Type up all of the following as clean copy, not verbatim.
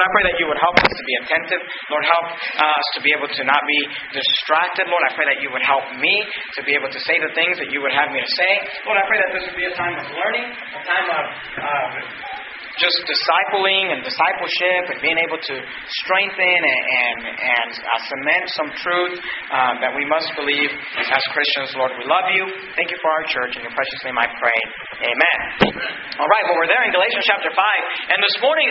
I pray that you would help us to be attentive. Lord, help us to be able to not be distracted. Lord, I pray that you would help me to be able to say the things that you would have me to say. Lord, I pray that this would be a time of learning, a time of just discipling and discipleship and being able to strengthen and cement some truth that we must believe as Christians. Lord, we love you. Thank you for our church. In your precious name I pray. Amen. All right, well, we're there in Galatians chapter 5. And this morning,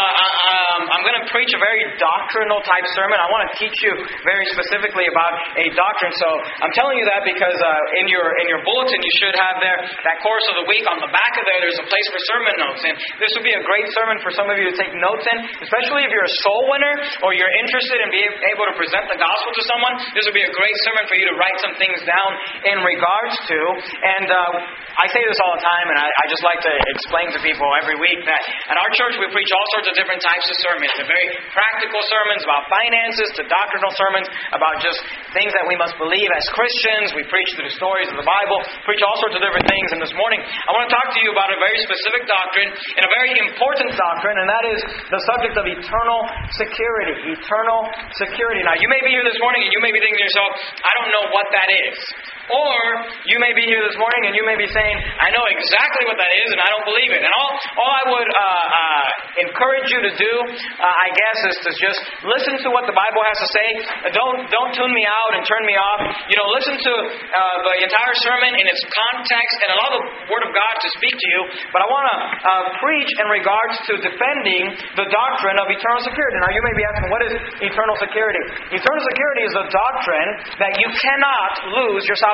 I'm going to preach a very doctrinal type sermon. I want to teach you very specifically about a doctrine. So I'm telling you that because in your bulletin you should have there that course of the week. On the back of there's a place for sermon notes. And this would be a great sermon for some of you to take notes in, especially if you're a soul winner or you're interested in being able to present the gospel to someone. This would be a great sermon for you to write some things down in regards to. And I say this all the time, and I just like to explain to people every week that at our church we preach all sorts of different types of sermons. They're very practical sermons about finances to doctrinal sermons about just things that we must believe as Christians. We preach through the stories of the Bible, preach all sorts of different things. And this morning I want to talk to you about a very specific doctrine and a very important doctrine, and that is the subject of eternal security. Eternal security. Now, you may be here this morning and you may be thinking to yourself, I don't know what that is. Or you may be here this morning and you may be saying, I know exactly what that is and I don't believe it. And all I would encourage you to do, I guess, is to just listen to what the Bible has to say. Don't tune me out and turn me off. Listen to the entire sermon in its context and allow the Word of God to speak to you. But I want to preach in regards to defending the doctrine of eternal security. Now, you may be asking, what is eternal security? Eternal security is a doctrine that you cannot lose your salvation.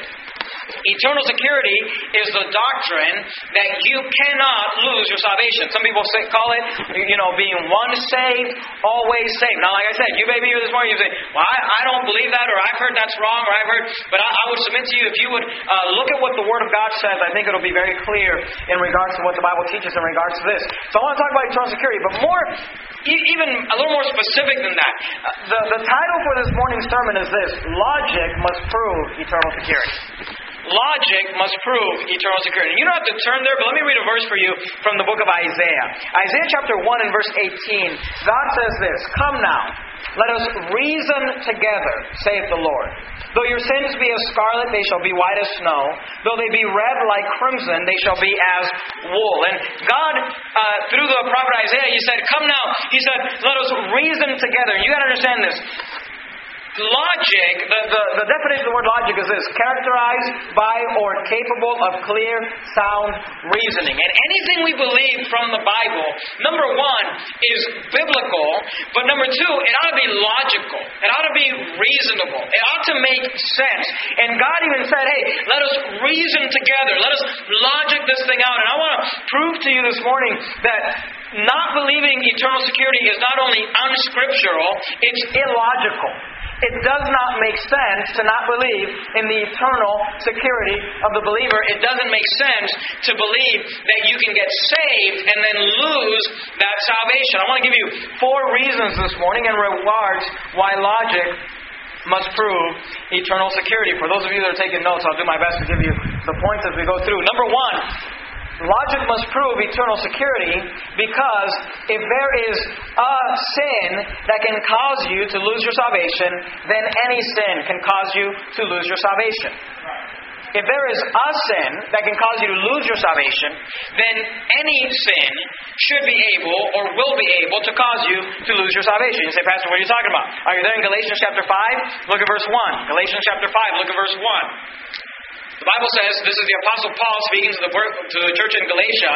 Eternal security is the doctrine that you cannot lose your salvation. Some people call it, being once saved, always saved. Now, like I said, you may be here this morning, you say, well, I don't believe that, or I've heard that's wrong, or I've heard, but I would submit to you, if you would look at what the Word of God says, I think it'll be very clear in regards to what the Bible teaches in regards to this. So I want to talk about eternal security, but even a little more specific than that. The title for this morning's sermon is this: Logic Must Prove Eternal Security. Logic must prove eternal security. You don't have to turn there, but let me read a verse for you from the book of Isaiah. Isaiah chapter 1 and verse 18. God says this: Come now, let us reason together, saith the Lord. Though your sins be as scarlet, they shall be white as snow. Though they be red like crimson, they shall be as wool. And God, through the prophet Isaiah, He said, come now. He said, let us reason together. You got to understand this. Logic, the definition of the word logic is this: characterized by or capable of clear, sound reasoning. And anything we believe from the Bible, number one, is biblical, but number two, it ought to be logical. It ought to be reasonable. It ought to make sense. And God even said, hey, let us reason together. Let us logic this thing out. And I want to prove to you this morning that not believing eternal security is not only unscriptural, it's illogical. It does not make sense to not believe in the eternal security of the believer. It doesn't make sense to believe that you can get saved and then lose that salvation. I want to give you 4 reasons this morning in regards why logic must prove eternal security. For those of you that are taking notes, I'll do my best to give you the points as we go through. Number 1, logic must prove eternal security because if there is a sin that can cause you to lose your salvation, then any sin can cause you to lose your salvation. If there is a sin that can cause you to lose your salvation, then any sin should be able or will be able to cause you to lose your salvation. You say, Pastor, what are you talking about? Are you there in Galatians chapter 5? Look at verse 1. Galatians chapter 5, look at verse 1. The Bible says, this is the Apostle Paul speaking to the church in Galatia.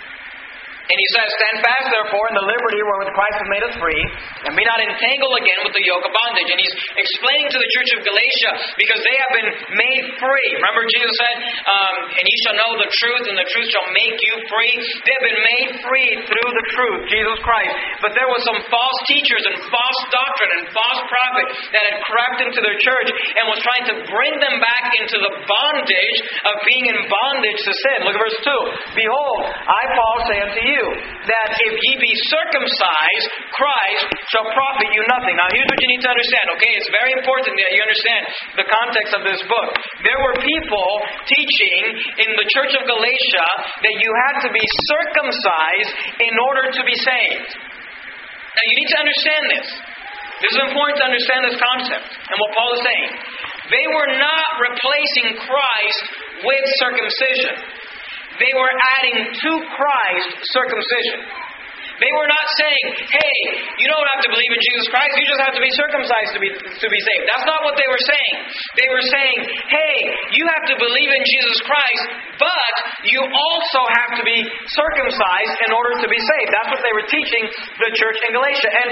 And he says, stand fast, therefore, in the liberty wherewith Christ has made us free, and be not entangled again with the yoke of bondage. And he's explaining to the church of Galatia, because they have been made free. Remember Jesus said, and ye shall know the truth, and the truth shall make you free. They have been made free through the truth, Jesus Christ. But there were some false teachers and false doctrine and false prophet that had crept into their church and was trying to bring them back into the bondage of being in bondage to sin. Look at verse 2. Behold, I, Paul, say unto you, that if ye be circumcised, Christ shall profit you nothing. Now here's what you need to understand, okay? It's very important that you understand the context of this book. There were people teaching in the church of Galatia that you had to be circumcised in order to be saved. Now you need to understand this. This is important to understand this concept and what Paul is saying. They were not replacing Christ with circumcision. They were adding to Christ circumcision. They were not saying, hey, you don't have to believe in Jesus Christ, you just have to be circumcised to be saved. That's not what they were saying. They were saying, hey, you have to believe in Jesus Christ, but you also have to be circumcised in order to be saved. That's what they were teaching the church in Galatia. And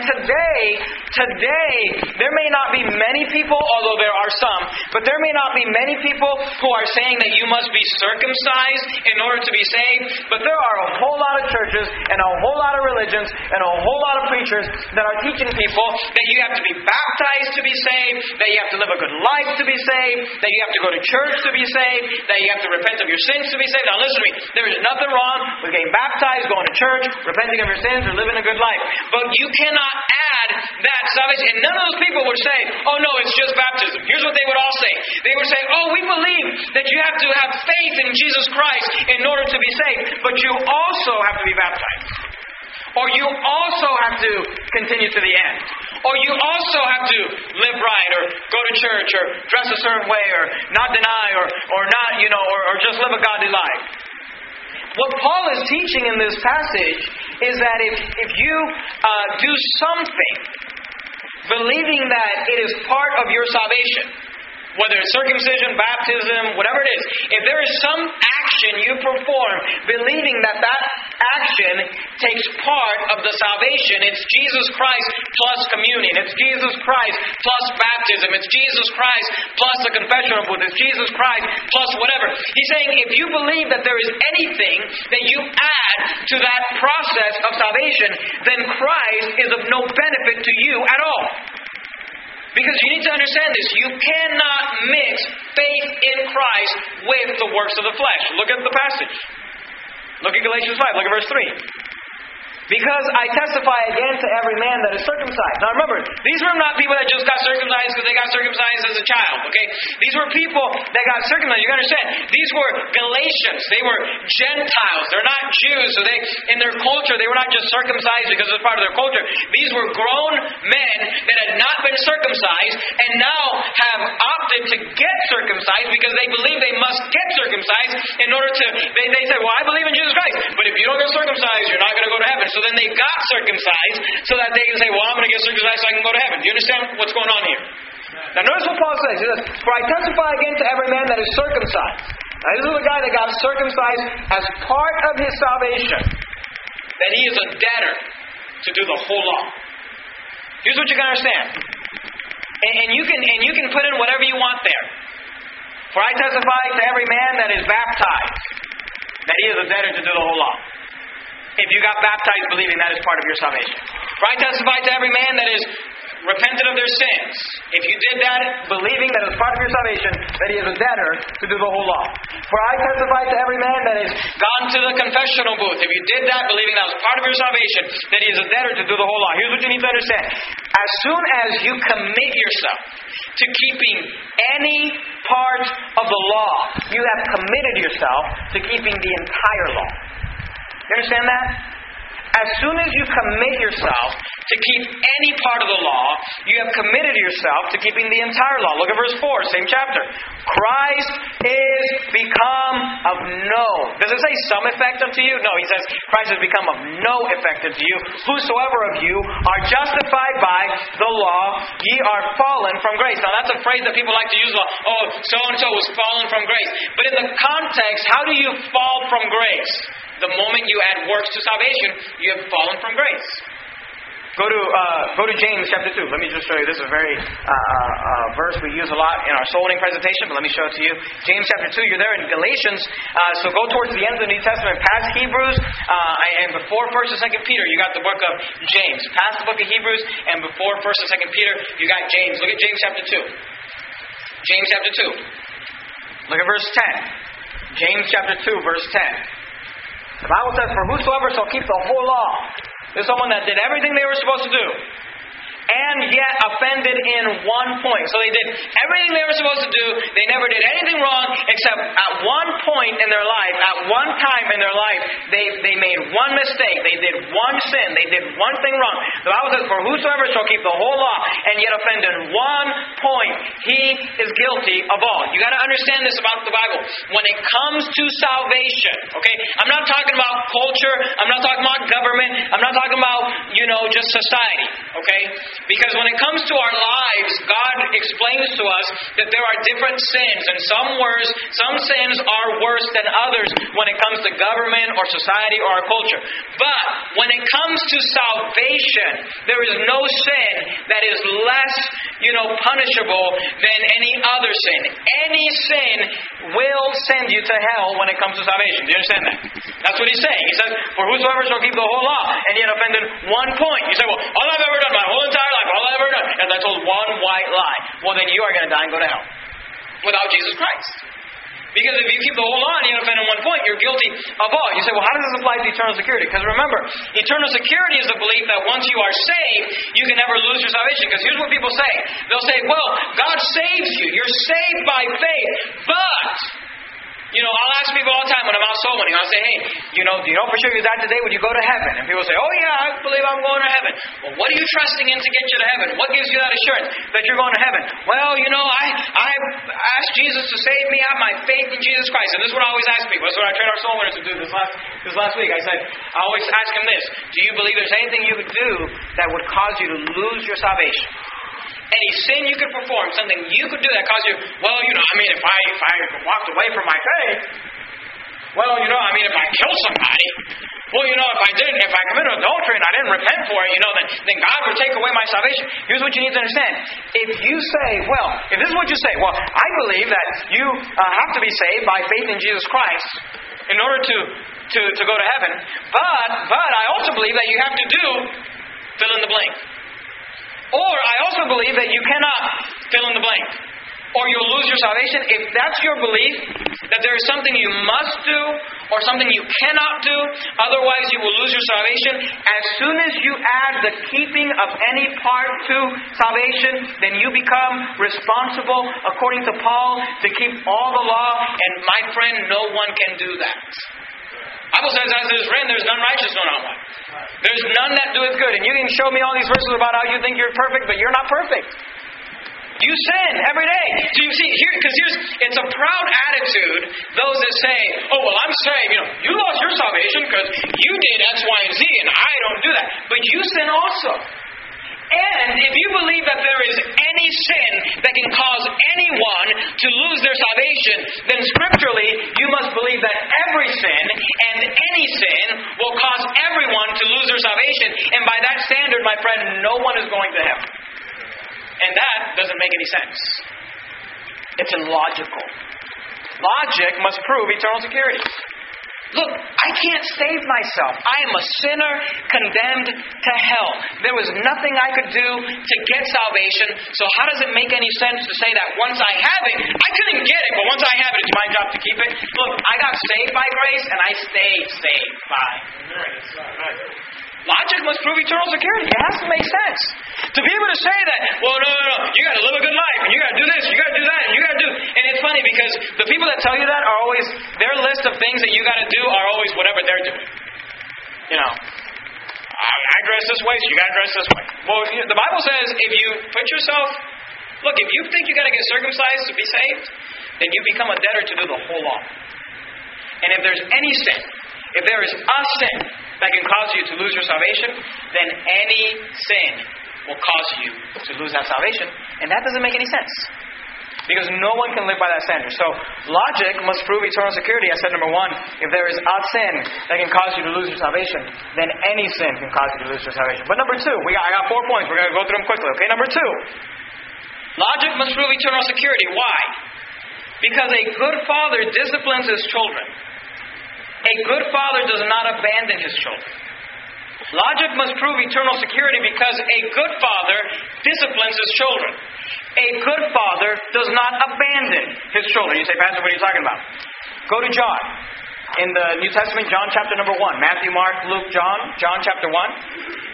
today, there may not be many people, although there are some, but there may not be many people who are saying that you must be circumcised in order to be saved, but there are a whole lot of churches and a whole lot of religions and a whole lot of preachers that are teaching people that you have to be baptized to be saved, that you have to live a good life to be saved, that you have to go to church to be saved, that you have to repent of your sins to be saved. Now listen to me, there is nothing wrong with getting baptized, going to church, repenting of your sins, or living a good life. But you cannot add that salvation. And none of those people would say, oh no, it's just baptism. Here's what they would all say. They would say, oh, we believe that you have to have faith in Jesus Christ in order to be saved, but you also have to be baptized. Or you also have to continue to the end. Or you also have to live right, or go to church, or dress a certain way, or not deny, or not, or just live a godly life. What Paul is teaching in this passage is that if you do something, believing that it is part of your salvation, whether it's circumcision, baptism, whatever it is, if there is some action you perform believing that action takes part of the salvation, it's Jesus Christ plus communion, it's Jesus Christ plus baptism, it's Jesus Christ plus the confession of booth, it's Jesus Christ plus whatever. He's saying if you believe that there is anything that you add to that process of salvation, then Christ is of no benefit to you at all. Because you need to understand this. You cannot mix faith in Christ with the works of the flesh. Look at the passage. Look at Galatians 5. Look at verse 3. Because I testify again to every man that is circumcised. Now remember, these were not people that just got circumcised because they got circumcised as a child. Okay? These were people that got circumcised. You understand? These were Galatians. They were Gentiles. They're not Jews. So in their culture, they were not just circumcised because it was part of their culture. These were grown men that had not been circumcised and now have opted to get circumcised because they believe they must get circumcised in order to... They said, well, I believe in Jesus Christ, but if you don't get circumcised, you're not going to go to heaven. So then they got circumcised so that they can say, well, I'm going to get circumcised so I can go to heaven. Do you understand what's going on here? Now notice what Paul says. He says, for I testify again to every man that is circumcised. Now this is the guy that got circumcised as part of his salvation, that he is a debtor to do the whole law. Here's what you got to understand. And you can put in whatever you want there. For I testify to every man that is baptized, that he is a debtor to do the whole law. If you got baptized believing that is part of your salvation. For I testify to every man that is repented of their sins. If you did that believing that is part of your salvation, that he is a debtor to do the whole law. For I testify to every man that is gone to the confessional booth. If you did that believing that was part of your salvation, that he is a debtor to do the whole law. Here's what you need to understand. As soon as you commit yourself to keeping any part of the law, you have committed yourself to keeping the entire law. You understand that? As soon as you commit yourself to keep any part of the law, you have committed yourself to keeping the entire law. Look at verse 4, same chapter. Christ is become of no. Does it say some effect unto you? No, he says Christ has become of no effect unto you. Whosoever of you are justified by the law, ye are fallen from grace. Now that's a phrase that people like to use. Oh, so-and-so was fallen from grace. But in the context, how do you fall from grace? The moment you add works to salvation, you have fallen from grace. Go to James chapter 2. Let me just show you. This is a very verse we use a lot in our soul winning presentation, but let me show it to you. James chapter 2, you're there in Galatians. So go towards the end of the New Testament, past Hebrews, and before 1st and 2nd Peter, you got the book of James. Past the book of Hebrews, and before 1st and 2nd Peter, you got James. Look at James chapter 2. James chapter 2. Look at verse 10. James chapter 2, verse 10. The Bible says, for whosoever shall keep the whole law. There's someone that did everything they were supposed to do. and yet offended in one point. So they did everything they were supposed to do. They never did anything wrong, except at one point in their life, at one time in their life, they made one mistake. They did one sin. They did one thing wrong. The Bible says, for whosoever shall keep the whole law and yet offend in one point, he is guilty of all. You got to understand this about the Bible. When it comes to salvation, okay, I'm not talking about culture. I'm not talking about government. I'm not talking about, just society, okay? Because when it comes to our lives, God explains to us that there are different sins, and some sins are worse than others when it comes to government or society or our culture. But when it comes to salvation, there is no sin that is less, punishable than any other sin. Any sin will send you to hell when it comes to salvation. Do you understand that? That's what he's saying. He says, for whosoever shall keep the whole law and yet offend in one point. You say, well, all I've ever done, my whole entire life, all I've ever done, is I told one white lie. Well, then you are going to die and go to hell without Jesus Christ. Because if you keep the whole law and you offend in one point, you're guilty of all. You say, well, how does this apply to eternal security? Because remember, eternal security is the belief that once you are saved, you can never lose your salvation. Because here's what people say. They'll say, well, God saves you. You're saved by faith. But, I'll ask people all the time when I'm out soul winning. I'll say, hey, do you know for sure you died today? Would you go to heaven? And people say, oh yeah, I believe I'm going to heaven. Well, what are you trusting in to get you to heaven? What gives you that assurance that you're going to heaven? Well, I asked Jesus to save me. I have my faith in Jesus Christ. And this is what I always ask people. This is what I train our soul winners to do this last week. I always ask them this. Do you believe there's anything you could do that would cause you to lose your salvation? Any sin you could perform, something you could do that caused you, if I walked away from my faith, if I killed somebody, if I committed adultery and I didn't repent for it, then God would take away my salvation. Here's what you need to understand. If this is what you say, I believe that you have to be saved by faith in Jesus Christ in order to go to heaven, but I also believe that you have to do fill in the blank. Or I also believe that you cannot fill in the blank. Or you'll lose your salvation. If that's your belief, that there is something you must do or something you cannot do, otherwise you will lose your salvation. As soon as you add the keeping of any part to salvation, then you become responsible, according to Paul, to keep all the law. And my friend, no one can do that. The Bible says, as it is written, there is none righteous, no, not one. There's none that doeth good. And you can show me all these verses about how you think you're perfect, but you're not perfect. You sin every day. So you see, it's a proud attitude, those that say, oh, well, I'm saved. You lost your salvation because you did X, Y, and Z, and I don't do that. But you sin also. And if you believe that there is any sin that can cause anyone to lose their salvation, then scripturally you must believe that every sin and any sin will cause everyone to lose their salvation. And by that standard, my friend, no one is going to heaven. And that doesn't make any sense. It's illogical. Logic must prove eternal security. Look, I can't save myself. I am a sinner condemned to hell. There was nothing I could do to get salvation. So how does it make any sense to say that once I have it, I couldn't get it, but once I have it, it's my job to keep it? Look, I got saved by grace, and I stayed saved by grace. Logic must prove eternal security. It has to make sense. To be able to say that, well, no, you got to live a good life, and you got to do this, you got to do that, and you got to do... And it's funny because the people that tell you that are always... Their list of things that you got to do are always whatever they're doing. I dress this way, so you got to dress this way. Well, the Bible says if you put yourself... Look, if you think you got to get circumcised to be saved, then you become a debtor to do the whole law. And if there's any sin, if there is a sin that can cause you to lose your salvation, then any sin will cause you to lose that salvation. And that doesn't make any sense. Because no one can live by that standard. So, logic must prove eternal security. I said, number one, if there is a sin that can cause you to lose your salvation, then any sin can cause you to lose your salvation. But number two, I got 4 points. We're going to go through them quickly. Okay, number two. Logic must prove eternal security. Why? Because a good father disciplines his children. A good father does not abandon his children. Logic must prove eternal security because a good father disciplines his children. A good father does not abandon his children. You say, Pastor, what are you talking about? Go to John. In the New Testament, John chapter number 1. Matthew, Mark, Luke, John chapter 1.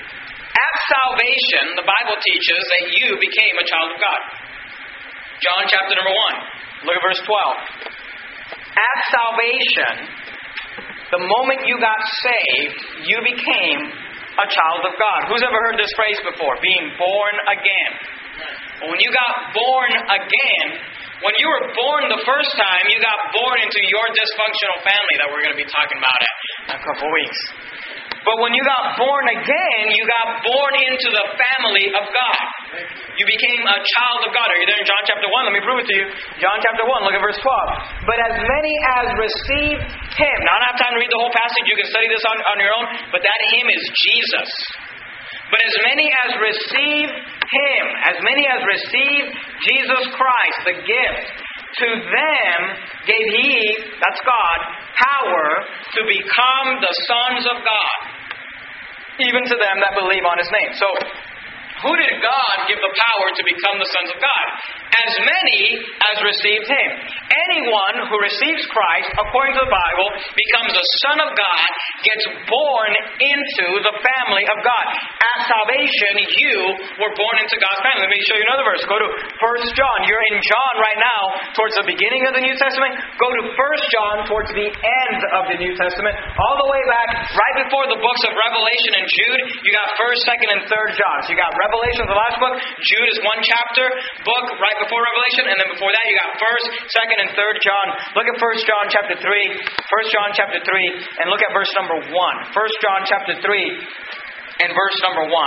At salvation, the Bible teaches that you became a child of God. John chapter number 1. Look at verse 12. At salvation, the moment you got saved, you became a child of God. Who's ever heard this phrase before? Being born again. When you got born again, when you were born the first time, you got born into your dysfunctional family that we're going to be talking about in a couple weeks. But when you got born again, you got born into the family of God. You became a child of God. Are you there in John chapter 1? Let me prove it to you. John chapter 1, look at verse 12. But as many as received Him. Now, I don't have time to read the whole passage. You can study this on your own. But that Him is Jesus. But as many as received Him, as many as received Jesus Christ, the gift, to them gave He, that's God, power to become the sons of God, even to them that believe on His name. So, who did God give the power to become the sons of God? As many as received Him. Anyone who receives Christ, according to the Bible, becomes a son of God, gets born into the family of God. At salvation, you were born into God's family. Let me show you another verse. Go to 1 John. You're in John right now, towards the beginning of the New Testament. Go to 1 John, towards the end of the New Testament. All the way back, right before the books of Revelation and Jude, you got 1st, 2nd, and 3rd John. So you got Revelation, the last book. Jude is one chapter book right before Revelation, and then before that you got 1st, 2nd, and 3rd John. Look at 1 John chapter 3, 1 John chapter 3, and look at verse number 1. 1 John chapter 3 and verse number 1. 1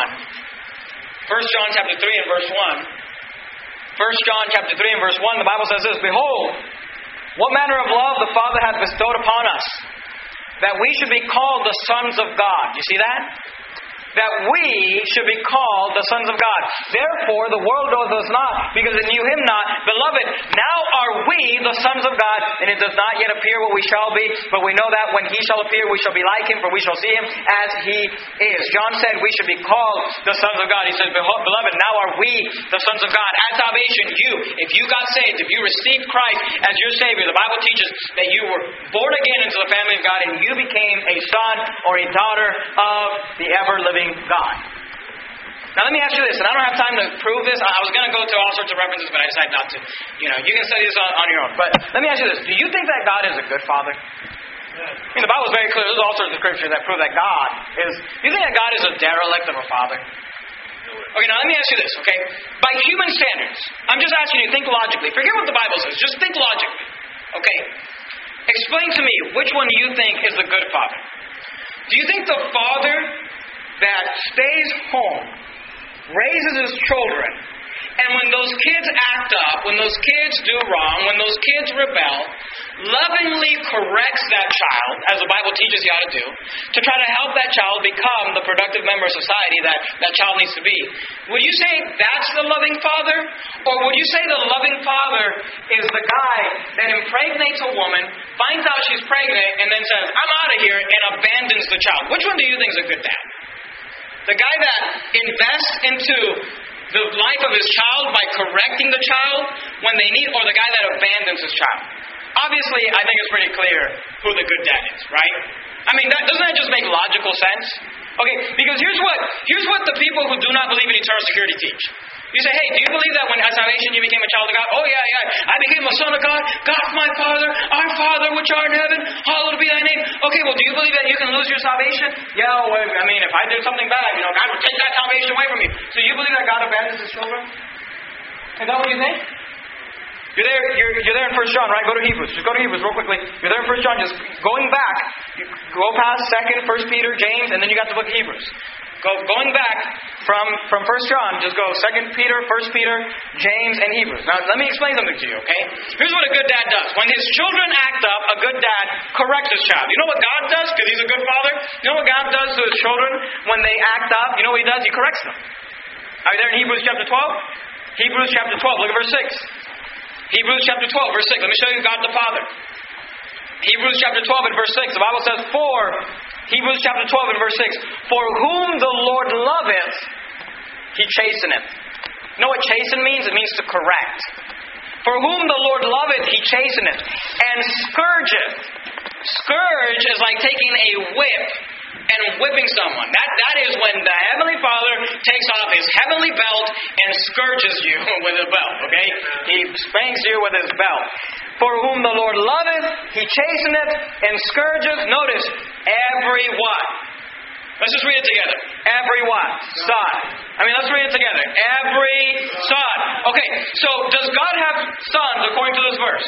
John chapter 3 and verse 1. 1 John chapter 3 and verse 1, the Bible says this, Behold, what manner of love the Father hath bestowed upon us, that we should be called the sons of God. You see that? That we should be called the sons of God. Therefore, the world knows us not, because it knew Him not. Beloved, now are we the sons of God, and it does not yet appear what we shall be, but we know that when He shall appear, we shall be like Him, for we shall see Him as He is. John said we should be called the sons of God. He says, Beloved, now are we the sons of God. At salvation, if you got saved, if you received Christ as your Savior, the Bible teaches that you were born again into the family of God, and you became a son or a daughter of the ever-living God. Now let me ask you this, and I don't have time to prove this. I was going to go to all sorts of references, but I decided not to. You can study this on your own. But let me ask you this. Do you think that God is a good Father? The Bible is very clear. There's all sorts of scriptures that prove that God is... Do you think that God is a derelict of a Father? Okay, now let me ask you this, okay? By human standards, I'm just asking you to think logically. Forget what the Bible says. Just think logically. Okay? Explain to me, which one do you think is the good Father? Do you think the Father that stays home, raises his children, and when those kids act up, when those kids do wrong, when those kids rebel, lovingly corrects that child, as the Bible teaches you how to do, to try to help that child become the productive member of society that that child needs to be? Would you say that's the loving Father? Or would you say the loving Father is the guy that impregnates a woman, finds out she's pregnant, and then says, I'm out of here, and abandons the child? Which one do you think is a good dad? The guy that invests into the life of his child by correcting the child when they need, or the guy that abandons his child? Obviously, I think it's pretty clear who the good dad is, right? I mean, doesn't that just make logical sense? Okay, because here's what the people who do not believe in eternal security teach. You say, hey, do you believe that when at salvation you became a child of God? Oh, yeah. I became a son of God. God's my Father. Our Father which art in heaven. Hallowed be thy name. Okay, well, do you believe that you can lose your salvation? Yeah, well, I mean, if I did something bad, God would take that salvation away from you. So you believe that God abandons His children? Is that what you think? You're there in 1 John, right? Go to Hebrews. Just go to Hebrews real quickly. You're there in 1 John. Just going back. You go past 2nd, 1 Peter, James, and then you got the book of Hebrews. Going back from 1 John, just go 2 Peter, 1 Peter, James, and Hebrews. Now, let me explain something to you, okay? Here's what a good dad does. When his children act up, a good dad corrects his child. You know what God does? Because He's a good Father. You know what God does to His children when they act up? You know what He does? He corrects them. Are you there in Hebrews chapter 12? Hebrews chapter 12, look at verse 6. Hebrews chapter 12, verse 6. Let me show you God the Father. Hebrews chapter 12 and verse 6. The Bible says, Hebrews chapter 12 and verse 6. For whom the Lord loveth, He chasteneth. You know what chasten means? It means to correct. For whom the Lord loveth, He chasteneth. And scourgeth. Scourge is like taking a whip and whipping someone. That is when the Heavenly Father takes off His heavenly belt and scourges you with His belt, okay? He spanks you with His belt. For whom the Lord loveth, He chasteneth and scourgeth. Notice, every what? Let's just read it together. Every what? Son. Let's read it together. Every son. Okay, so does God have sons according to this verse?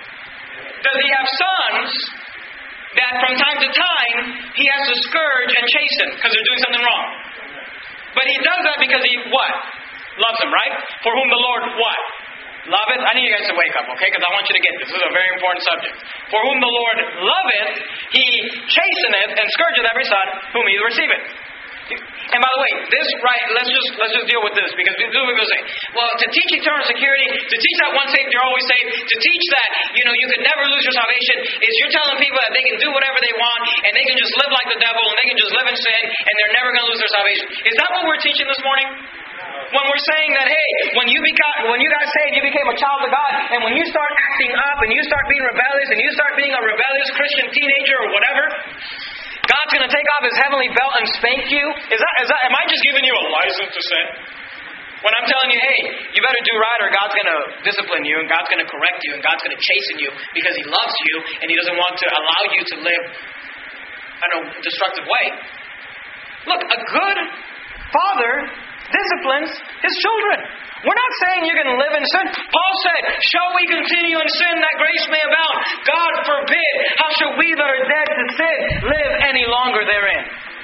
Does He have sons that from time to time He has to scourge and chasten because they're doing something wrong? But He does that because He what? Loves them, right? For whom the Lord what? Loveth. I need you guys to wake up, okay? Because I want you to get this. This is a very important subject. For whom the Lord loveth, He chasteneth and scourgeth every son whom He receiveth. And by the way, this right, let's just deal with this, because people say, well, to teach eternal security, to teach that once saved, you're always saved, to teach that, you could never lose your salvation, is you're telling people that they can do whatever they want, and they can just live like the devil, and they can just live in sin, and they're never going to lose their salvation. Is that what we're teaching this morning? When we're saying that, hey, when you got saved, you became a child of God, and when you start acting up, and you start being rebellious, and you start being a rebellious Christian teenager or whatever, God's going to take off His heavenly belt and spank you? Am I just giving you a license to sin? When I'm telling you, hey, you better do right or God's going to discipline you, and God's going to correct you, and God's going to chasten you because He loves you, and He doesn't want to allow you to live in a destructive way. Look, a good father disciplines his children. We're not saying you're going to live in sin. Paul said, shall we continue in sin that grace may abound? God forbid. How shall we that are dead to sin live any longer therein?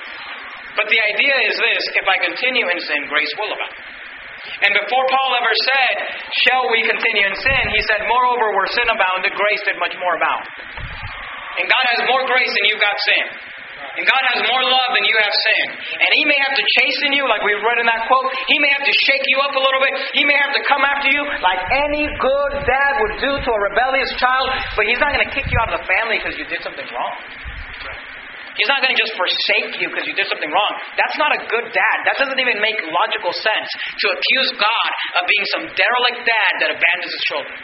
But the idea is this: if I continue in sin, grace will abound. And before Paul ever said, shall we continue in sin, he said, moreover, where sin abounded, grace did much more abound. And God has more grace than you've got sin. And God has more love than you have sin. And He may have to chasten you, like we read in that quote. He may have to shake you up a little bit. He may have to come after you like any good dad would do to a rebellious child. But He's not going to kick you out of the family because you did something wrong. He's not going to just forsake you because you did something wrong. That's not a good dad. That doesn't even make logical sense, to accuse God of being some derelict dad that abandons his children.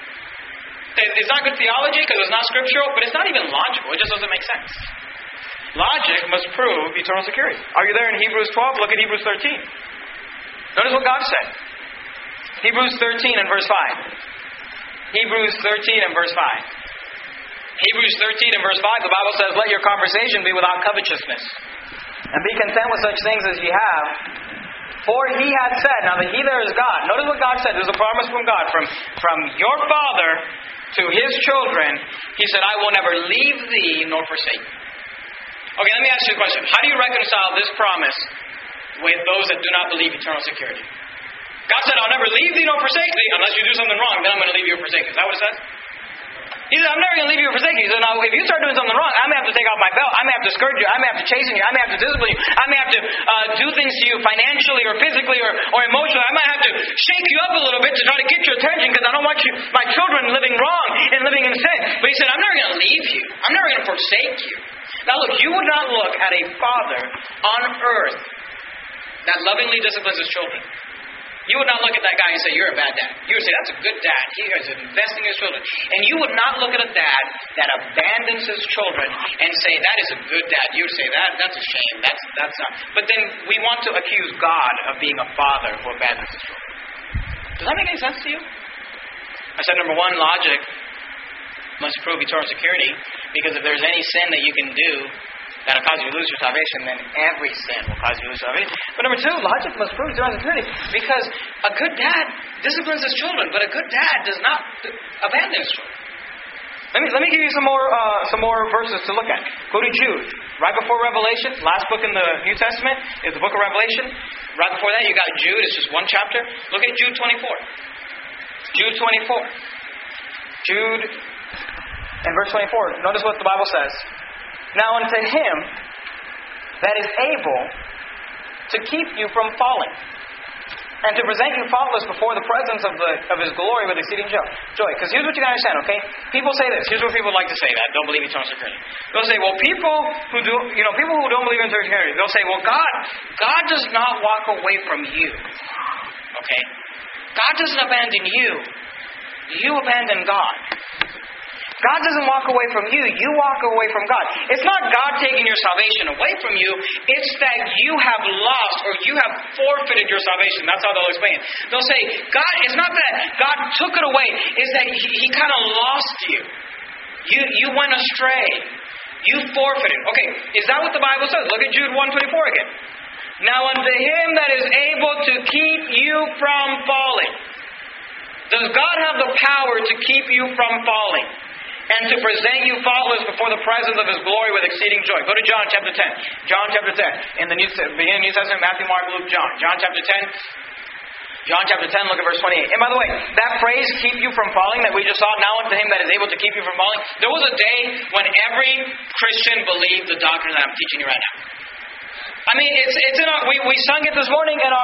It's not good theology because it's not scriptural, but it's not even logical. It just doesn't make sense. Logic must prove eternal security. Are you there in Hebrews 12? Look at Hebrews 13. Notice what God said. Hebrews 13 and verse 5. Hebrews 13 and verse 5. Hebrews 13 and verse 5, the Bible says, let your conversation be without covetousness, and be content with such things as ye have. For He hath said, now the He there is God. Notice what God said. There's a promise from God. From your Father to His children, He said, I will never leave thee nor forsake thee. Okay, let me ask you a question. How do you reconcile this promise with those that do not believe eternal security? God said, I'll never leave thee nor forsake thee unless you do something wrong. Then I'm going to leave you or forsake you. Is that what it says? He said, I'm never going to leave you or forsake you. He said, now if you start doing something wrong, I may have to take off my belt. I may have to scourge you. I may have to chasten you. I may have to discipline you. I may have to do things to you financially or physically or emotionally. I might have to shake you up a little bit to try to get your attention because I don't want my children living wrong and living in sin. But He said, I'm never going to leave you. I'm never going to forsake you. Now look, you would not look at a father on earth that lovingly disciplines his children. You would not look at that guy and say, you're a bad dad. You would say, that's a good dad. He is investing in his children. And you would not look at a dad that abandons his children and say, that is a good dad. You would say, that's a shame. That's not. But then we want to accuse God of being a father who abandons his children. Does that make any sense to you? I said, number one, logic must prove eternal security, because if there's any sin that you can do that'll cause you to lose your salvation, then every sin will cause you to lose your salvation. But number two, logic must prove eternal security, because a good dad disciplines his children, but a good dad does not abandon his children. Let me give you some more verses to look at. Go to Jude. Right before Revelation, last book in the New Testament is the book of Revelation. Right before that, you got Jude. It's just one chapter. Look at Jude 24. Jude 24. Jude and verse 24. Notice what the Bible says. Now unto Him that is able to keep you from falling, and to present you faultless before the presence of His glory with exceeding joy. Because here's what you got to understand, okay? People say this. Here's what people like to say that don't believe eternal security. They'll say, well, people who don't believe in eternal security, they'll say, well, God does not walk away from you. Okay? God doesn't abandon you. You abandon God. God doesn't walk away from you. You walk away from God. It's not God taking your salvation away from you. It's that you have lost or you have forfeited your salvation. That's how they'll explain it. They'll say, God, it's not that God took it away. It's that He kind of lost you. You went astray. You forfeited. Okay, is that what the Bible says? Look at Jude 1:24 again. Now unto Him that is able to keep you from falling. Does God have the power to keep you from falling? And to present you faultless before the presence of His glory with exceeding joy. Go to John chapter 10. John chapter 10. In the beginning of the New Testament, Matthew, Mark, Luke, John. John chapter 10. John chapter 10, look at verse 28. And by the way, that phrase, keep you from falling, that we just saw, now unto Him that is able to keep you from falling. There was a day when every Christian believed the doctrine that I'm teaching you right now. I mean, it's in our, we sung it this morning in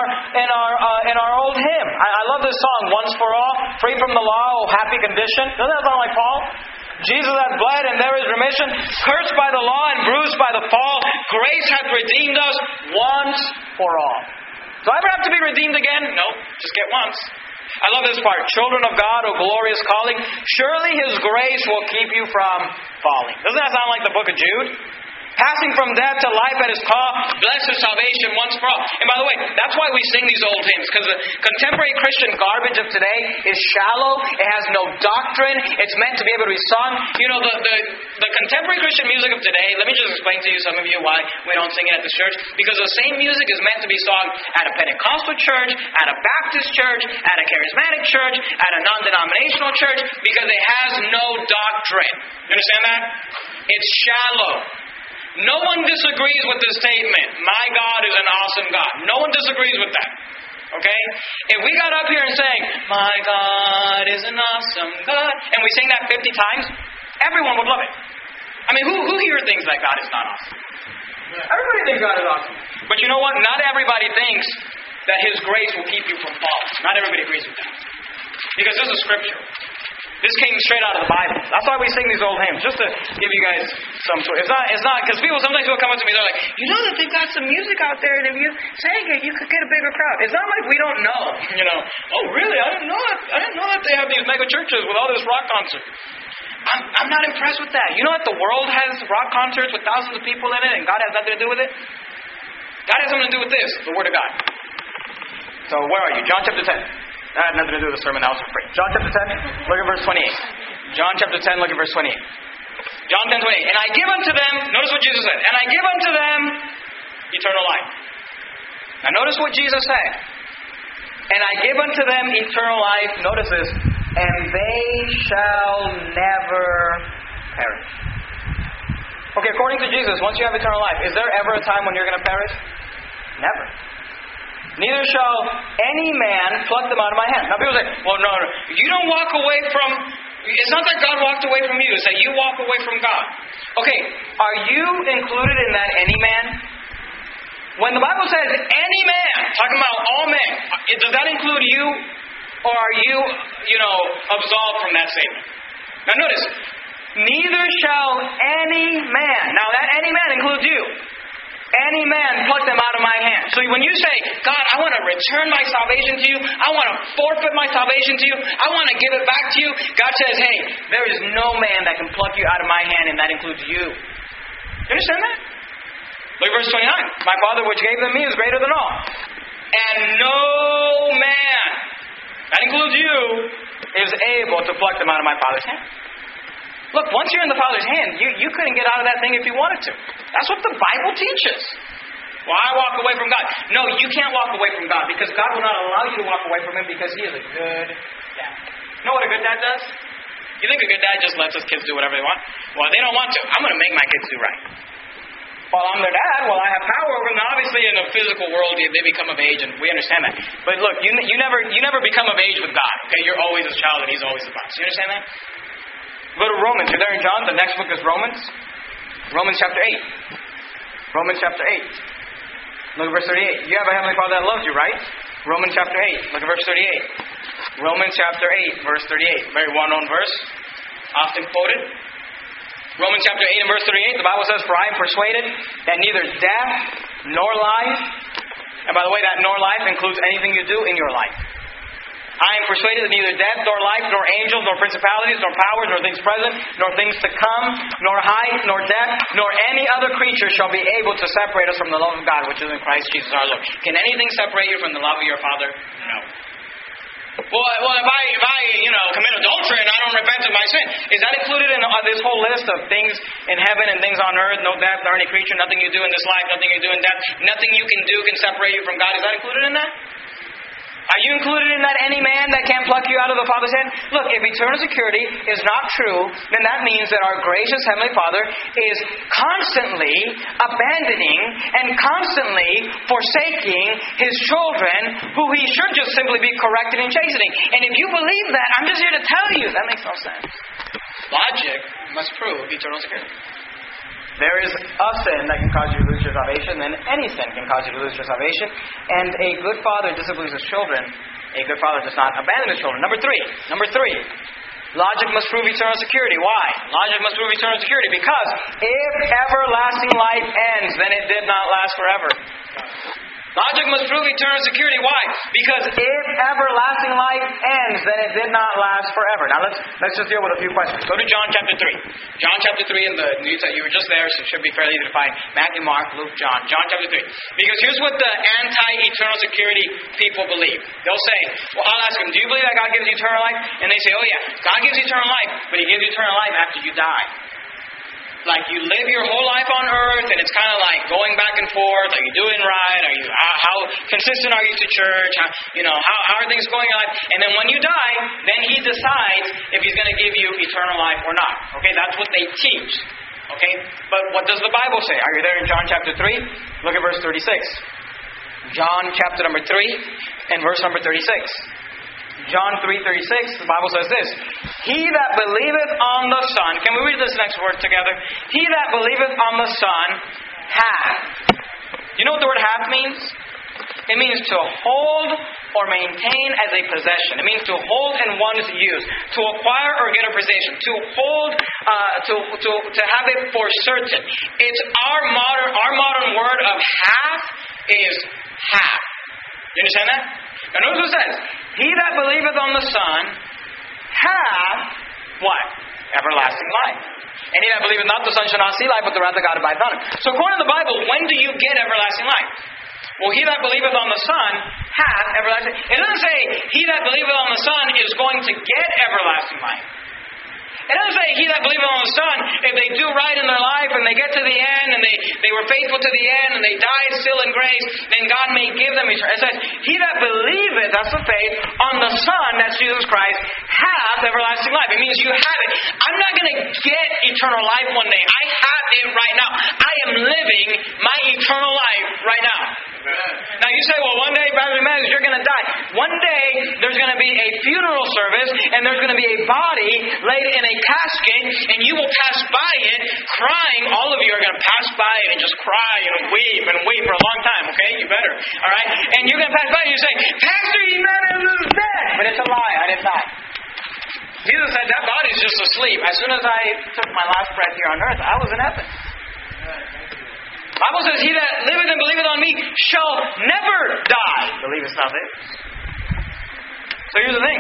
our old hymn. I love this song, Once for All, free from the law, oh happy condition. Doesn't that sound like Paul? Jesus hath bled and there is remission. Cursed by the law and bruised by the fall. Grace hath redeemed us once for all. Do I ever have to be redeemed again? No, just get once. I love this part. Children of God, O glorious calling. Surely His grace will keep you from falling. Doesn't that sound like the book of Jude? Passing from death to life at His call, blessed salvation once for all. And by the way, that's why we sing these old hymns, because the contemporary Christian garbage of today is shallow, it has no doctrine, it's meant to be able to be sung. You know, the contemporary Christian music of today, let me just explain to you, some of you, why we don't sing it at this church. Because the same music is meant to be sung at a Pentecostal church, at a Baptist church, at a charismatic church, at a non-denominational church, because it has no doctrine. You understand that? It's shallow. No one disagrees with this statement. My God is an awesome God. No one disagrees with that. Okay? If we got up here and sang, my God is an awesome God, and we sing that 50 times, everyone would love it. I mean, who here thinks that God is not awesome? Everybody thinks God is awesome. But you know what? Not everybody thinks that His grace will keep you from falling. Not everybody agrees with that. Because this is Scripture. This came straight out of the Bible. That's why we sing these old hymns, just to give you guys some sort. It's not because sometimes people come up to me, they're like, you know that they've got some music out there, and if you sang it, you could get a bigger crowd. It's not like we don't know, you know. Oh, really? I didn't know that they have these mega churches with all this rock concert. I'm not impressed with that. You know that the world has rock concerts with thousands of people in it, and God has nothing to do with it? God has something to do with this, the Word of God. So where are you? John chapter 10. That had nothing to do with the sermon. That was for free. John chapter 10, look at verse 28. John chapter 10, look at verse 28. John 10, 28. And I give unto them, notice what Jesus said. And I give unto them eternal life. Now notice what Jesus said. And I give unto them eternal life, notice this, and they shall never perish. Okay, according to Jesus, once you have eternal life, is there ever a time when you're going to perish? Never. Neither shall any man pluck them out of my hand. Now people say, well, no. You don't walk away from... It's not that God walked away from you. It's that you walk away from God. Okay, are you included in that any man? When the Bible says any man, talking about all men, does that include you? Or are you, absolved from that statement? Now notice, neither shall any man. Now that any man includes you. Any man pluck them out of my hand. So when you say, God, I want to return my salvation to you. I want to forfeit my salvation to you. I want to give it back to you. God says, hey, there is no man that can pluck you out of my hand, and that includes you. You understand that? Look at verse 29. My Father which gave them me is greater than all. And no man, that includes you, is able to pluck them out of my Father's hand. Look, once you're in the Father's hand, you couldn't get out of that thing if you wanted to. That's what the Bible teaches. Well, I walk away from God. No, you can't walk away from God because God will not allow you to walk away from Him because He is a good dad. You know what a good dad does? You think a good dad just lets his kids do whatever they want? Well, they don't want to. I'm going to make my kids do right. Well, I'm their dad. Well, I have power over them. Obviously, in the physical world, they become of age, and we understand that. But look, you never become of age with God. Okay, you're always His child, and He's always the boss. You understand that? Go to Romans. You're there in John. The next book is Romans. Romans chapter 8. Romans chapter 8. Look at verse 38. You have a Heavenly Father that loves you, right? Romans chapter 8. Look at verse 38. Romans chapter 8, verse 38. Very well-known verse. Often quoted. Romans chapter 8 and verse 38. The Bible says, for I am persuaded that neither death nor life, and by the way, that nor life includes anything you do in your life. I am persuaded that neither death, nor life, nor angels, nor principalities, nor powers, nor things present, nor things to come, nor height, nor depth, nor any other creature shall be able to separate us from the love of God, which is in Christ Jesus our Lord. Can anything separate you from the love of your Father? No. Well, if I commit adultery and I don't repent of my sin, is that included in this whole list of things in heaven and things on earth? No death, nor any creature, nothing you do in this life, nothing you do in death, nothing you can do can separate you from God. Is that included in that? Are you included in that any man that can't pluck you out of the Father's hand? Look, if eternal security is not true, then that means that our gracious Heavenly Father is constantly abandoning and constantly forsaking His children who He should just simply be correcting and chastening. And if you believe that, I'm just here to tell you, that makes no sense. Logic must prove eternal security. There is a sin that can cause you to lose your salvation, then any sin can cause you to lose your salvation. And a good father disciplines his children. A good father does not abandon his children. Number three. Logic must prove eternal security. Why? Logic must prove eternal security because if everlasting life ends, then it did not last forever. Logic must prove eternal security. Why? Because if everlasting life ends, then it did not last forever. Now let's just deal with a few questions. Go to John chapter 3. John chapter 3 in the New Testament. You were just there, so it should be fairly easy to find. Matthew, Mark, Luke, John. John chapter 3. Because here's what the anti-eternal security people believe. They'll say, well, I'll ask them, do you believe that God gives you eternal life? And they say, oh yeah, God gives you eternal life, but He gives you eternal life after you die. Like you live your whole life on earth, and it's kind of like going back and forth. Are you doing right? Are you how consistent are you to church? How are things going in life? And then when you die, then He decides if He's going to give you eternal life or not. Okay, that's what they teach. Okay, but what does the Bible say? Are you there in John chapter 3? Look at verse 36. John chapter number 3 and verse number 36. John 3:36, the Bible says this, He that believeth on the Son, can we read this next word together? He that believeth on the Son hath. You know what the word hath means? It means to hold or maintain as a possession. It means to hold in one's use, to acquire or get a possession, to hold, to have it for certain. It's our modern word of hath is hath. You understand that? Now notice what it says. He that believeth on the Son hath what? Everlasting life. And he that believeth not the Son shall not see life, but the wrath of God abideth on him. So according to the Bible, when do you get everlasting life? Well, he that believeth on the Son hath everlasting life. It doesn't say he that believeth on the Son is going to get everlasting life. It doesn't say he that believeth on the Son, if they do right in their life and they get to the end and they were faithful to the end and they died still in grace, then God may give them eternal. It says, he that believeth, that's the faith, on the Son, that's Jesus Christ, hath everlasting life. It means you have it. I'm not going to get eternal life one day. I have it right now. I am living my eternal life right now. Now you say, well, one day, Brother Emmanuel, you're going to die. One day, there's going to be a funeral service, and there's going to be a body laid in a casket, and you will pass by it crying. All of you are going to pass by it and just cry and weep for a long time, okay? You better. All right? And you're going to pass by and you say, Pastor Emmanuel is dead. But it's a lie. I didn't die. Jesus said, that body's just asleep. As soon as I took my last breath here on earth, I was in heaven. The Bible says, he that liveth and believeth on me shall never die. Believest thou this? So here's the thing.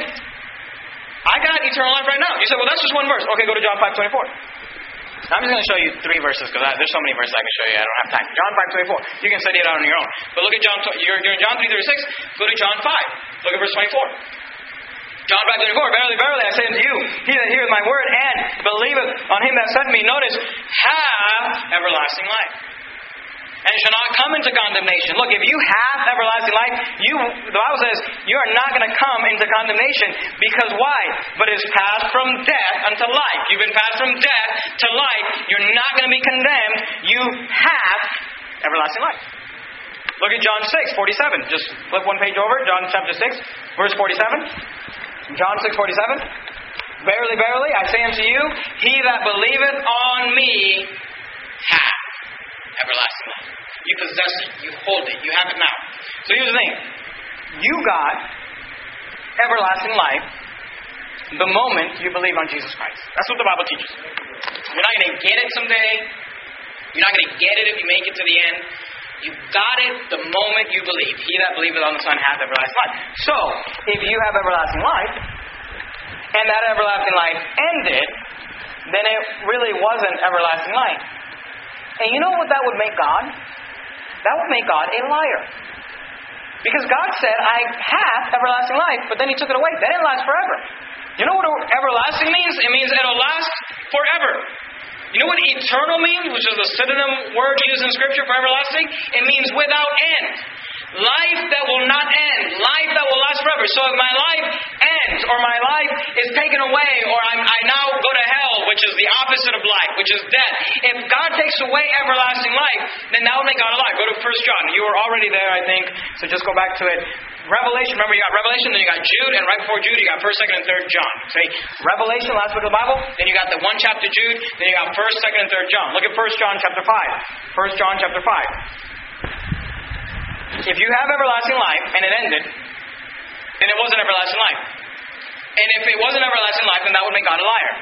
I got eternal life right now. You say, well, that's just one verse. Okay, go to John 5:24. I'm just going to show you 3 verses because there's so many verses I can show you. I don't have time. John 5:24. You can study it out on your own. But look at John. You're in John 3:36. Go to John 5. Look at verse 24. John 5:24. Verily, verily, I say unto you, he that heareth my word and believeth on him that sent me, notice, have everlasting life. And shall not come into condemnation. Look, if you have everlasting life, the Bible says you are not going to come into condemnation. Because why? But it's passed from death unto life. You've been passed from death to life. You're not going to be condemned. You have everlasting life. Look at John 6:47. Just flip one page over. John chapter 6, verse 47. John 6:47. Verily, verily, I say unto you, he that believeth on me hath everlasting life. You possess it. You hold it. You have it now. So here's the thing. You got everlasting life the moment you believe on Jesus Christ. That's what the Bible teaches. You're not going to get it someday. You're not going to get it if you make it to the end. You got it the moment you believe. He that believeth on the Son hath everlasting life. So, if you have everlasting life, and that everlasting life ended, then it really wasn't everlasting life. And you know what that would make God? That would make God a liar. Because God said, I have everlasting life, but then He took it away. That didn't last forever. You know what everlasting means? It means it'll last forever. You know what eternal means, which is a synonym word used in Scripture for everlasting? It means without end. Life that will not end. Life that will last forever. So if my life ends, or my life is taken away, or I now go to hell, which is the opposite of life, which is death. If God takes away everlasting life, then that will make God alive. Go to 1 John. You were already there, I think, so just go back to it. Revelation, remember you got Revelation, then you got Jude, and right before Jude you got 1st, 2nd, and 3rd John. See, Revelation, last book of the Bible, then you got the one chapter Jude, then you got 1st, 2nd, and 3rd John. Look at 1 John chapter 5. 1 John chapter 5. If you have everlasting life, and it ended, then it wasn't everlasting life. And if it wasn't everlasting life, then that would make God a liar.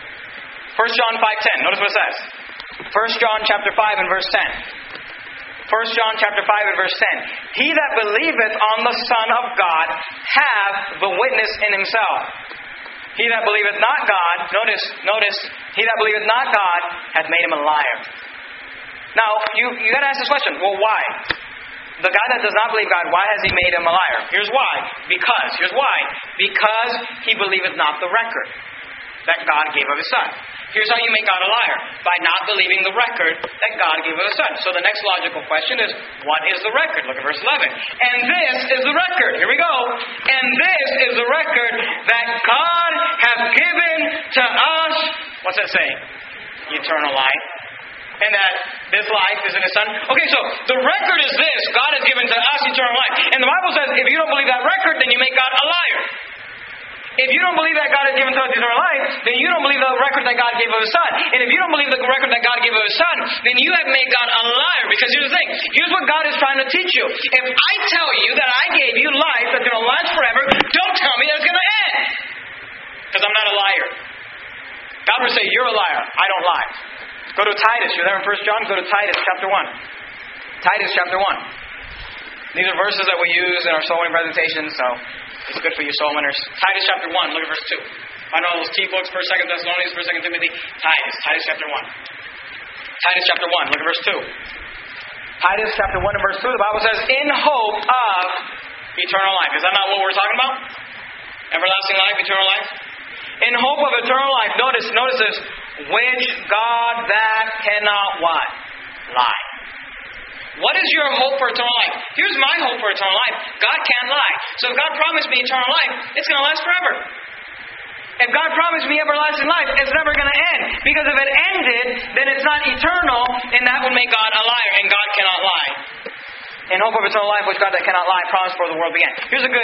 1 John 5:10, notice what it says. 1 John chapter 5 and verse 10. 1 John chapter 5 and verse 10. He that believeth on the Son of God hath the witness in himself. He that believeth not God, notice, he that believeth not God hath made him a liar. Now, you got to ask this question. Well, why? The guy that does not believe God, why has He made him a liar? Here's why. Here's why. Because he believeth not the record that God gave of His Son. Here's how you make God a liar. By not believing the record that God gave of His Son. So the next logical question is, what is the record? Look at verse 11. And this is the record. Here we go. And this is the record that God hath given to us. What's that saying? Eternal life. And that this life is in His Son. Okay, so the record is this. God has given to us eternal life. And the Bible says, if you don't believe that record, then you make God a liar. If you don't believe that God has given to us eternal life, then you don't believe the record that God gave of His Son. And if you don't believe the record that God gave of His Son, then you have made God a liar. Because here's the thing. Here's what God is trying to teach you. If I tell you that I gave you life that's going to last forever, don't tell me that it's going to end. Because I'm not a liar. God would say, you're a liar. I don't lie. Go to Titus. You're there in 1 John? Go to Titus chapter 1. Titus chapter 1. These are verses that we use in our soul winning presentations, so it's good for you soul winners. Titus chapter 1, look at verse 2. Find all those key books, 1st, 2nd Thessalonians, 1st, 2nd Timothy. Titus chapter 1. Titus chapter 1, look at verse 2. Titus chapter 1 and verse 2, the Bible says, in hope of eternal life. Is that not what we're talking about? Everlasting life, eternal life? In hope of eternal life. Notice this. Which God that cannot what? Lie. What is your hope for eternal life? Here's my hope for eternal life. God can't lie. So if God promised me eternal life, it's going to last forever. If God promised me everlasting life, it's never going to end. Because if it ended, then it's not eternal, and that would make God a liar, and God cannot lie. In hope of eternal life, which God that cannot lie promised before the world began. Here's a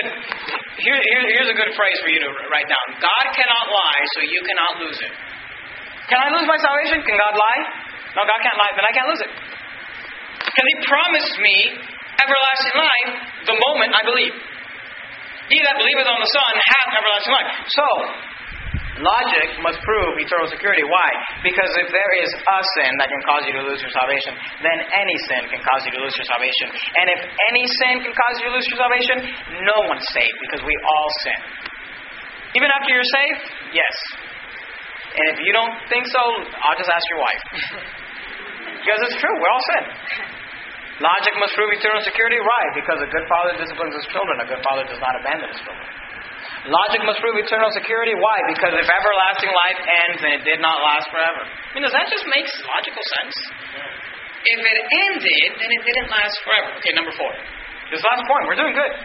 good phrase for you to write down. God cannot lie, so you cannot lose it. Can I lose my salvation? Can God lie? No, God can't lie, then I can't lose it. Because He promised me everlasting life the moment I believe. He that believeth on the Son hath everlasting life. So, logic must prove eternal security. Why? Because if there is a sin that can cause you to lose your salvation, then any sin can cause you to lose your salvation. And if any sin can cause you to lose your salvation, no one's saved because we all sin. Even after you're saved? Yes. And if you don't think so, I'll just ask your wife. Because it's true, we all sin. Logic must prove eternal security. Why? Because a good father disciplines his children. A good father does not abandon his children. Logic must prove eternal security. Why? Because if everlasting life ends, then it did not last forever. I mean, does that just make logical sense? If it ended, then it didn't last forever. Okay, number 4. This last point. We're doing good.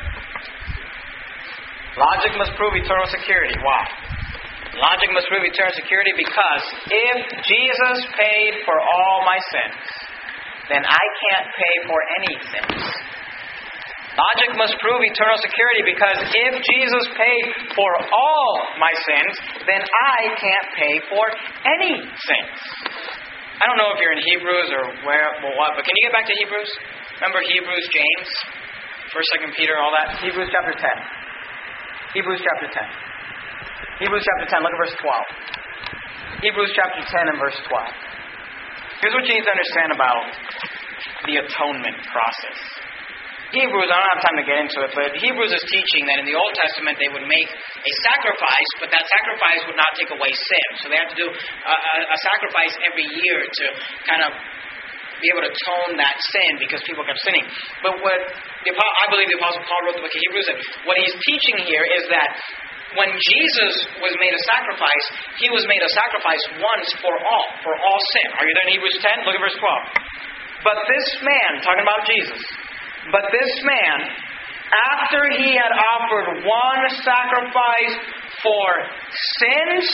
Logic must prove eternal security. Why? Logic must prove eternal security because if Jesus paid for all my sins, then I can't pay for any sins. Logic must prove eternal security because if Jesus paid for all my sins, then I can't pay for any sins. I don't know if you're in Hebrews or what, but can you get back to Hebrews? Remember Hebrews, James, 1st, 2nd Peter, all that? Hebrews chapter 10. Hebrews chapter 10. Hebrews chapter 10, look at verse 12. Hebrews chapter 10 and verse 12. Here's what you need to understand about the atonement process. Hebrews, I don't have time to get into it, but Hebrews is teaching that in the Old Testament they would make a sacrifice, but that sacrifice would not take away sin. So they had to do a sacrifice every year to kind of be able to atone that sin because people kept sinning. But what I believe the Apostle Paul wrote the book of Hebrews, and what he's teaching here is that when Jesus was made a sacrifice, he was made a sacrifice once for all sin. Are you there in Hebrews 10? Look at verse 12. But this man, talking about Jesus, but this man, after he had offered one sacrifice for sins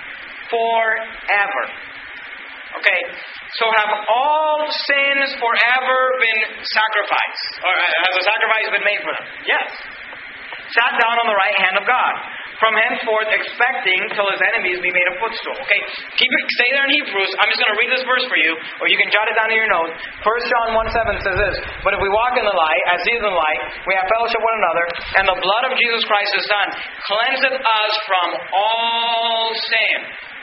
forever. Okay, so have all sins forever been sacrificed? Or has a sacrifice been made for them? Yes. Sat down on the right hand of God, from henceforth expecting till his enemies be made a footstool. Okay, stay there in Hebrews. I'm just going to read this verse for you, or you can jot it down in your notes. 1 John 1:7 says this, but if we walk in the light, as he is in the light, we have fellowship with one another, and the blood of Jesus Christ his Son cleanseth us from all sin.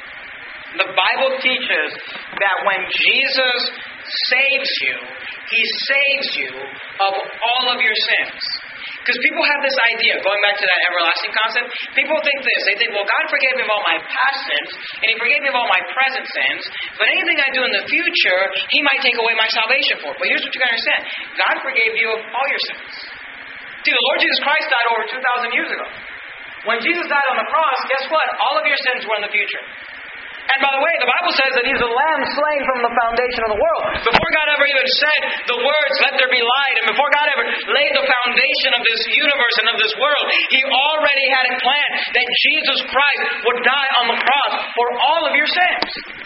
The Bible teaches that when Jesus saves you, he saves you of all of your sins. Because people have this idea, going back to that everlasting concept, people think this. They think, well, God forgave me of all my past sins, and he forgave me of all my present sins, but anything I do in the future, he might take away my salvation for. But here's what you got to understand. God forgave you of all your sins. See, the Lord Jesus Christ died over 2,000 years ago. When Jesus died on the cross, guess what? All of your sins were in the future. And by the way, the Bible says that he's the lamb slain from the foundation of the world. Before God ever even said the words, let there be light, and before God ever laid the foundation of this universe and of this world, he already had it planned that Jesus Christ would die on the cross for all of your sins.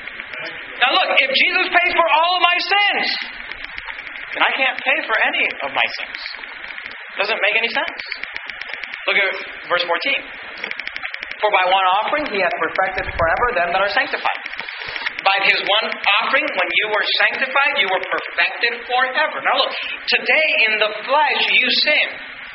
Now look, if Jesus pays for all of my sins, then I can't pay for any of my sins. Doesn't make any sense. Look at verse 14. For by one offering he hath perfected forever them that are sanctified. By his one offering, when you were sanctified, you were perfected forever. Now look, today in the flesh you sin.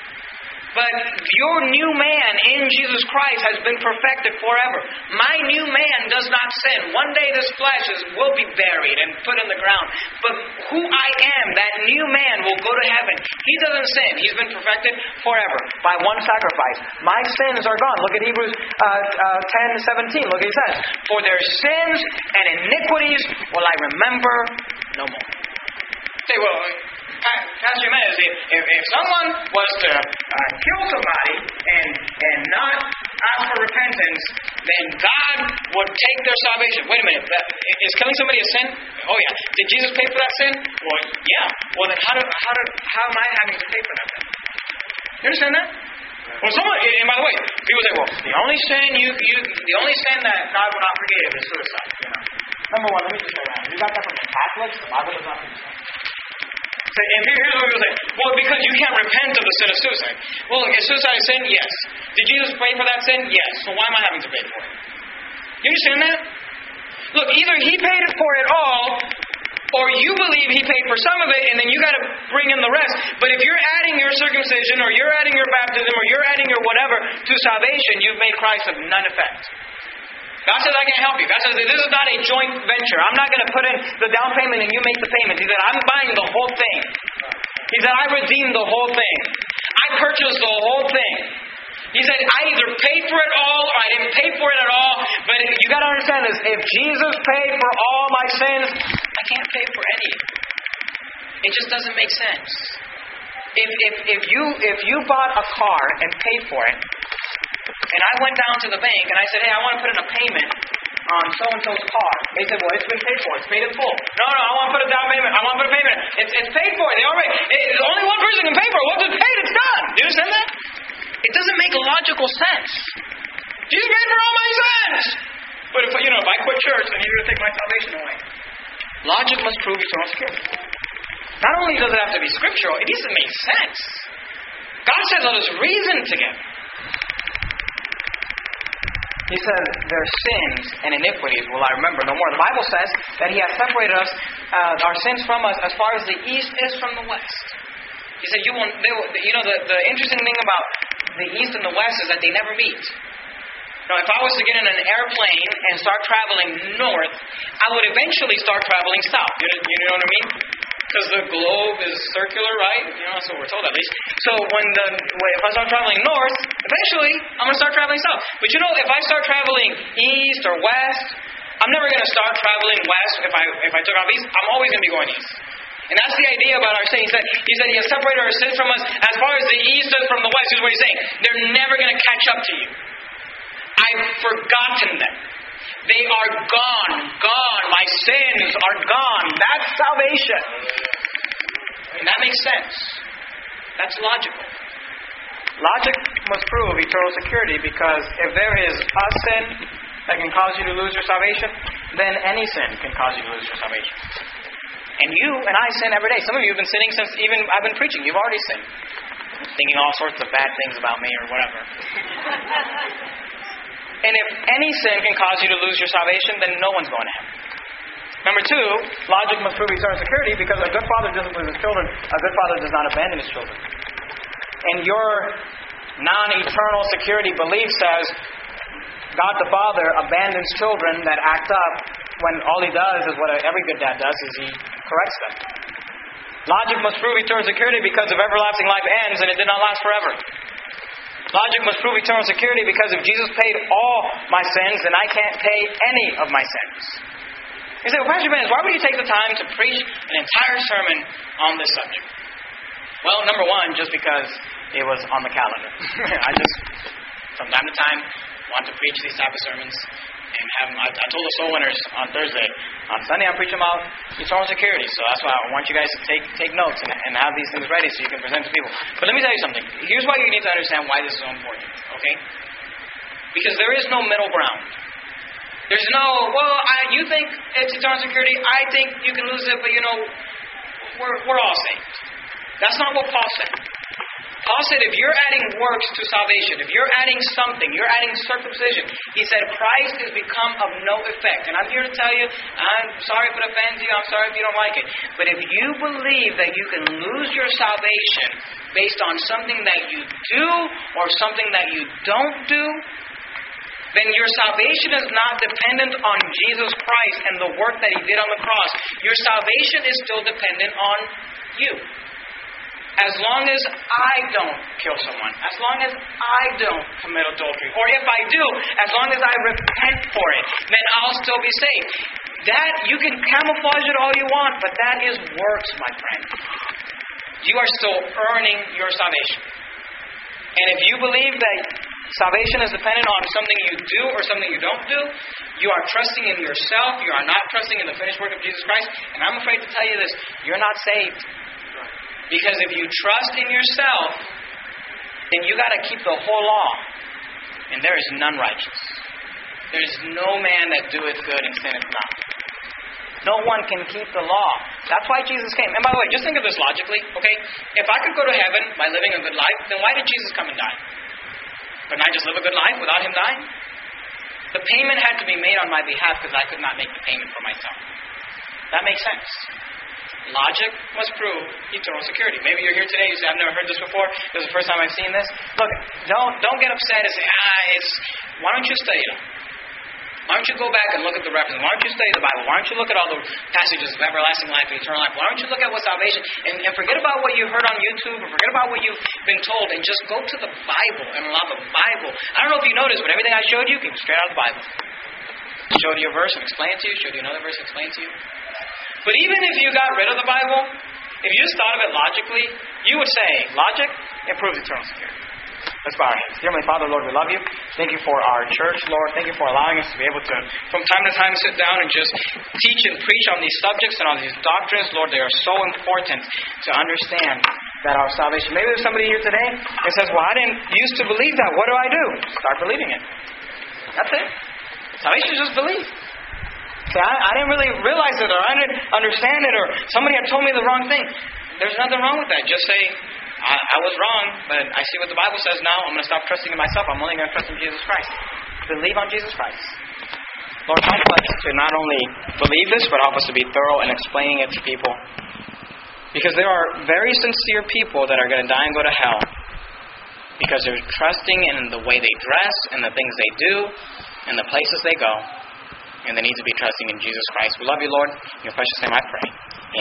But your new man in Jesus Christ has been perfected forever. My new man does not sin. One day this flesh will be buried and put in the ground. But who I am, that new man, will go to heaven. He doesn't sin. He's been perfected forever by one sacrifice. My sins are gone. Look at Hebrews 10:17. Look what he says. For their sins and iniquities will I remember no more. Say, well, Pastor Jimenez, if someone was to kill somebody and not ask for repentance, then God would take their salvation. Wait a minute. Is killing somebody a sin? Oh yeah. Did Jesus pay for that sin? Well, yeah. Well then how am I having to pay for that then? You understand that? Well, and by the way, people say, well, the only sin that God will not forgive is suicide. You know. Number one, let me just say that. You got that from the Catholics? The Bible does not teach that. And here's what people say. Well, because you can't repent of the sin of suicide. Well, is suicide a sin? Yes. Did Jesus pay for that sin? Yes. So why am I having to pay for it? You understand that? Look, either he paid for it all, or you believe he paid for some of it, and then you got to bring in the rest. But if you're adding your circumcision, or you're adding your baptism, or you're adding your whatever to salvation, you've made Christ of none effect. God says, I can't help you. God says, this is not a joint venture. I'm not going to put in the down payment and you make the payments. He said, I'm buying the whole thing. He said, I redeemed the whole thing. I purchased the whole thing. He said, I either paid for it all or I didn't pay for it at all. But you got to understand this. If Jesus paid for all my sins, I can't pay for any of it. It just doesn't make sense. If you bought a car and paid for it, and I went down to the bank and I said, hey, I want to put in a payment on so-and-so's car. They said, well, it's been paid for. It's paid in full. No, I want to put a down payment. I want to put a payment. It's paid for. Only one person can pay for it. Once it's paid, it's done. Do you understand that? It doesn't make logical sense. Jesus paid for all my sins. But if I quit church, then you're going to take my salvation away. Logic must prove eternal security. Not only does it have to be scriptural, it needs to make sense. God says, let us reason together. He said, their sins and iniquities will I remember no more. The Bible says that he has separated us, our sins from us, as far as the east is from the west. He said, the interesting thing about the east and the west is that they never meet. Now, if I was to get in an airplane and start traveling north, I would eventually start traveling south. You know what I mean? Because the globe is circular, right? You know, that's what we're told at least. So if I start traveling north, eventually I'm going to start traveling south. But you know, if I start traveling east or west, I'm never going to start traveling west if I took off east. I'm always going to be going east. And that's the idea about our sin. He said He has separated our sins from us as far as the east is from the west, is what He's saying. They're never going to catch up to you. I've forgotten them. They are gone. Gone. My sins are gone. That's salvation. And that makes sense. That's logical. Logic must prove eternal security, because if there is a sin that can cause you to lose your salvation, then any sin can cause you to lose your salvation. And you and I sin every day. Some of you have been sinning since even I've been preaching. You've already sinned. Thinking all sorts of bad things about me or whatever. And if any sin can cause you to lose your salvation, then no one's going to heaven. Number two, logic must prove eternal security, because a good father doesn't lose his children. A good father does not abandon his children. And your non-eternal security belief says God the Father abandons children that act up when all He does is what every good dad does, is He corrects them. Logic must prove eternal security because if everlasting life ends, and it did not last forever. Logic must prove eternal security because if Jesus paid all my sins, then I can't pay any of my sins. You say, well, Pastor Ben, why would you take the time to preach an entire sermon on this subject? Well, number one, just because it was on the calendar. I just, from time to time, want to preach these type of sermons. And I told the soul winners on Thursday. On Sunday, I'm preaching about eternal security. So that's why I want you guys to take notes and have these things ready so you can present to people. But let me tell you something. Here's why you need to understand why this is so important. Okay? Because there is no middle ground. There's no, you think it's eternal security. I think you can lose it, but you know, we're all saved. That's not what Paul said. Paul said if you're adding works to salvation, if you're adding something, you're adding circumcision, he said Christ has become of no effect. And I'm here to tell you, I'm sorry if it offends you, I'm sorry if you don't like it. But if you believe that you can lose your salvation based on something that you do or something that you don't do, then your salvation is not dependent on Jesus Christ and the work that He did on the cross. Your salvation is still dependent on you. As long as I don't kill someone, as long as I don't commit adultery, or if I do, as long as I repent for it, then I'll still be saved. That, you can camouflage it all you want, but that is works, my friend. You are still earning your salvation. And if you believe that salvation is dependent on something you do or something you don't do, you are trusting in yourself, you are not trusting in the finished work of Jesus Christ, and I'm afraid to tell you this, you're not saved. Because if you trust in yourself, then you got to keep the whole law. And there is none righteous. There is no man that doeth good and sinneth not. No one can keep the law. That's why Jesus came. And by the way, just think of this logically, okay? If I could go to heaven by living a good life, then why did Jesus come and die? Couldn't I just live a good life without Him dying? The payment had to be made on my behalf because I could not make the payment for myself. That makes sense. Logic must prove eternal security. Maybe you're here today, you say, I've never heard this before. This is the first time I've seen this. Look, don't get upset and say, why don't you study it? Why don't you go back and look at the references? Why don't you study the Bible? Why don't you look at all the passages of everlasting life and eternal life? Why don't you look at what salvation, and forget about what you heard on YouTube, or forget about what you've been told, and just go to the Bible and allow the Bible. I don't know if you noticed, but everything I showed you came straight out of the Bible. I showed you a verse and explained it to you, showed you another verse and explained it to you. But even if you got rid of the Bible, if you just thought of it logically, you would say, logic improves eternal security. Let's bow our heads. Dear Heavenly Father, Lord, we love you. Thank you for our church, Lord. Thank you for allowing us to be able to, from time to time, sit down and just teach and preach on these subjects and on these doctrines. Lord, they are so important to understand that our salvation. Maybe there's somebody here today that says, well, I didn't used to believe that. What do I do? Start believing it. That's it. Salvation is just belief. See, I didn't really realize it, or I didn't understand it, or somebody had told me the wrong thing. There's nothing wrong with that. Just say, I was wrong, but I see what the Bible says now. I'm going to stop trusting in myself. I'm only going to trust in Jesus Christ. Believe on Jesus Christ. Lord, help us to not only believe this, but help us to be thorough in explaining it to people. Because there are very sincere people that are going to die and go to hell because they're trusting in the way they dress, and the things they do, and the places they go. And they need to be trusting in Jesus Christ. We love you, Lord. In your precious name I pray.